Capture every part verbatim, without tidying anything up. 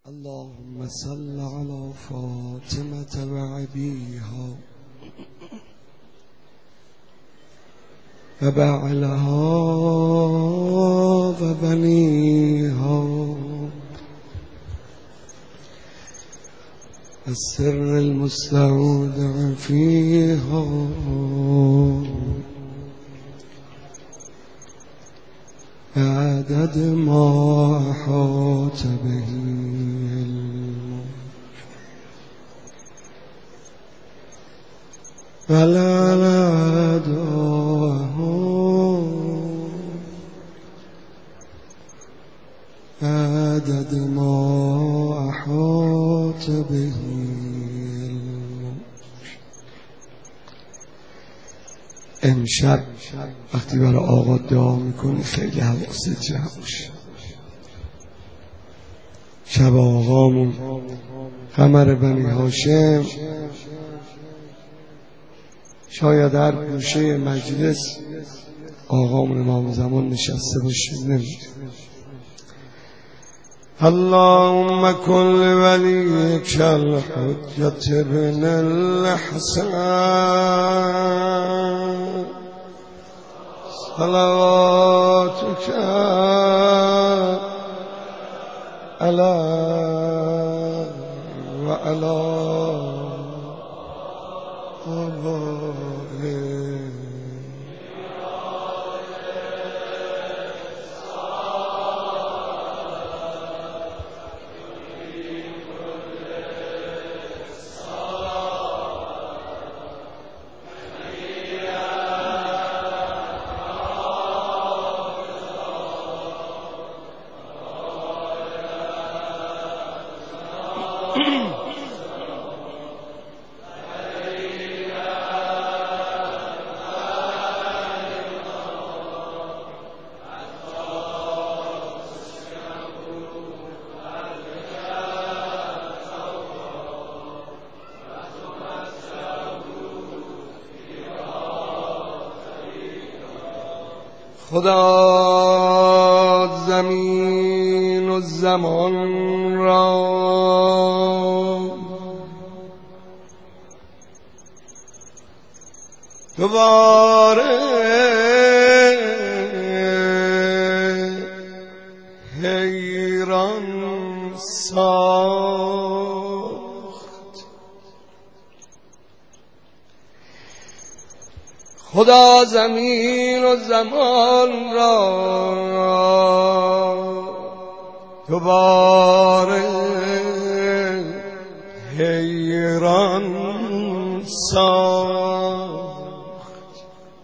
اللهم صل على فاطمة وأبيها وبعلها وبنيها السر المستودع فيها بعدد ما أحاط به علمه ولا أداه بعدد ما أحاط به علمه. امشب وقتی برای آقا دعا میکنی خیلی حواست جمع باشه. شب آقامون قمر بنی هاشم شاید هر گوشه مجلس آقامون امام زمان نشسته باشه، نمیده. اللهم كن لوليك الحجة بن الحسن صلواتك على وعلى آله خدا زمین و زمان را دوباره حیران ساخت. خدا زمین و زمان را دوباره حیران ساخت.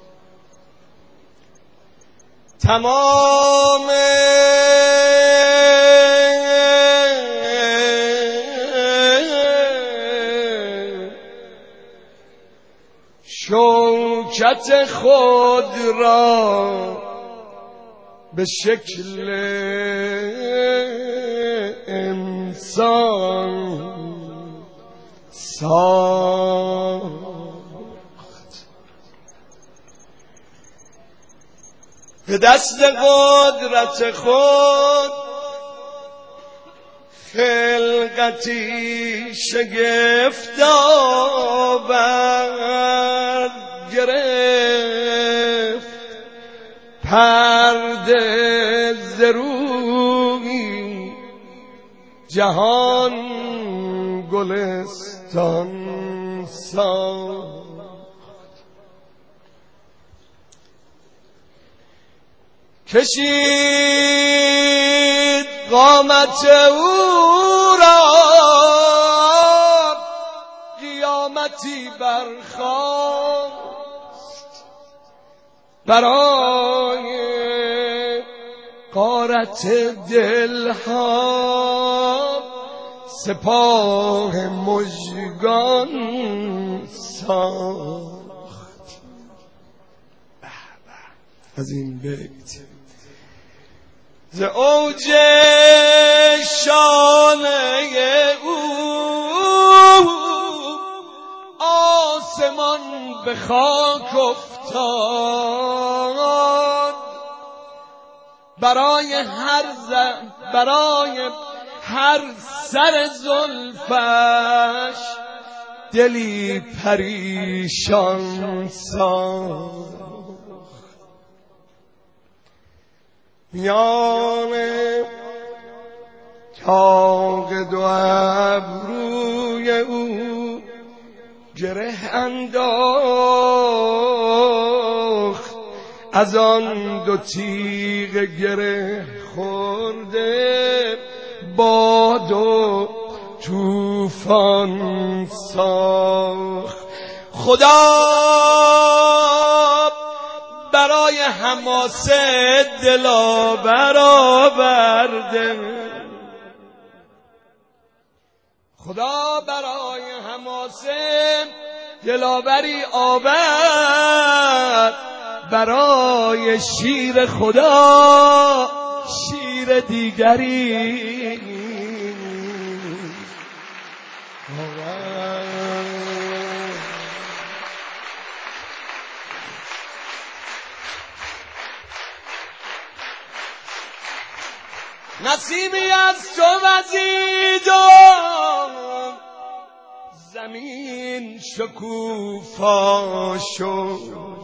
تمام شوکت خود را به شکل انسان ساخت. به دست قدرت خود خلقتی شگفت‌آور گرفت. پرده ز روی جهان گلستان ساخت. کشید قامت او را قیامتی برخاست. برای غارت دلها سپاه مژگان ساخت. از این بیت ز اوج شانه او آسمان به خاک افتاد. برای هر ز برای هر سر زلفش دلی پریشان ساخت. میان تاق دو ابروی او گره انداخت، از آن دو تیغ گره خورده باد و طوفان ساخت. خدا برای حماسه دلاور آورده، خدا برای حماسه دلاوری آورد، برای شیر خدا شیر دیگری آورد. نسیمی از تو وزید و زمین شکوفا شد،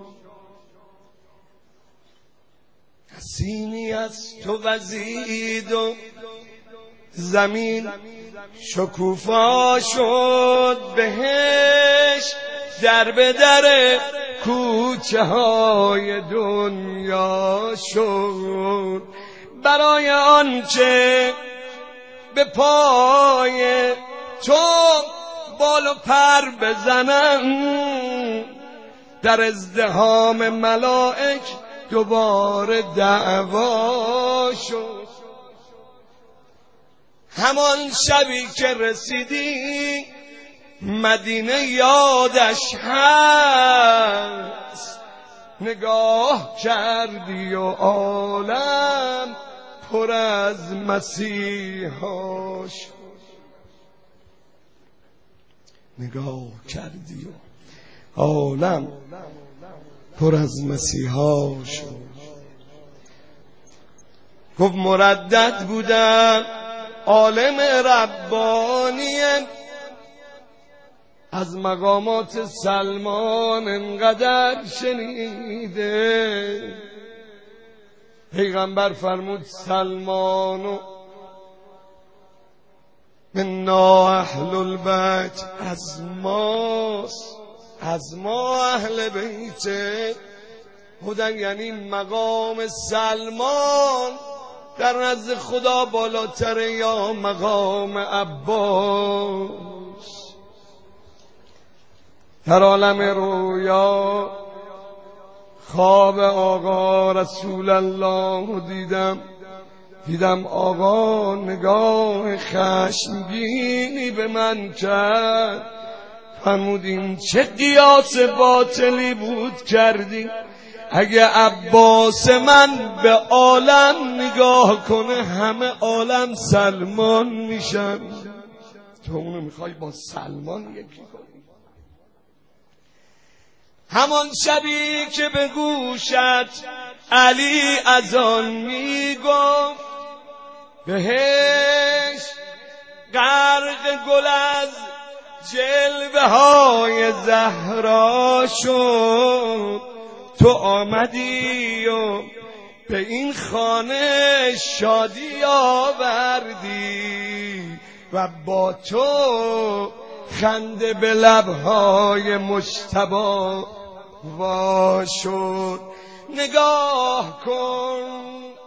نسیمی از تو وزید و زمین شکوفا شد، بهش در به در کوچه های دنیا شد. برای آنچه به پای تو بال و پر بزنن، در ازدحام ملائک دوباره دعوا شد. همان شبی که رسیدی مدینه یادش هست، نگاه کردی و عالم پر از مسیحا شد. نگاه کردی و عالم پر از مسیحا شد. گفت مردد بودم عالم ربانی، از مقامات سلمان انقدر شنیده. پیغمبر فرمود سلمانو منا اهل البیت، از ماست، از ما اهل بیته بودن. یعنی مقام سلمان در نزد خدا بالاتر یا مقام عباس. در عالم رویا خواب آقا رسول الله دیدم، دیدم آقا نگاه خشمگینی به من کرد، فرمود این چه قیاس باطلی بود کردی؟ اگه عباس من به عالم نگاه کنه همه عالم سلمان میشن، تو اونو میخوای با سلمان یکی کنی؟ همان شبی که به گوشت علی از آن میگفت، بهش غرق گل از جلوه های زهرا شد. تو آمدی و به این خانه شادی آوردی و با تو خنده به لبهای مجتبی وا شد. نگاه کن،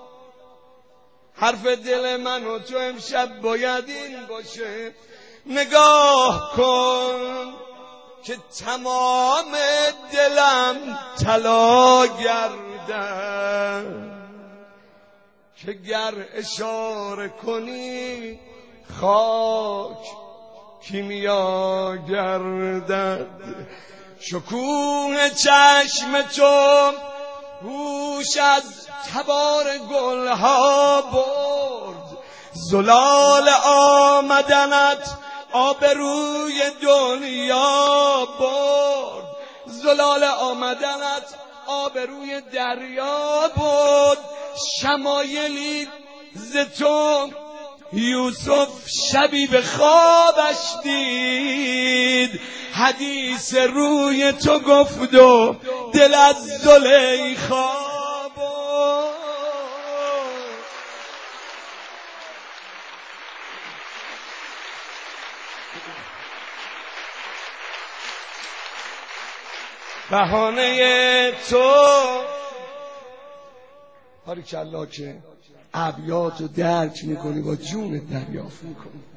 حرف دل من و تو امشب باید این باشه. نگاه کن که تمام دلم طلا گردد، که گر اشاره کنی خاک کیمیا گردد. شکوه چشم تو هوش از تبار گلها برد، زلال آمدنت آبروی دنیا برد، زلال آمدنت آبروی دریا برد. شمایلی ز تو یوسف شبی به خوابش دید، حدیث روی تو گفت و دل از زلیخا. بهانه تو باریکالله که ابیات رو درک میکنی با جونت دریافت میکنی.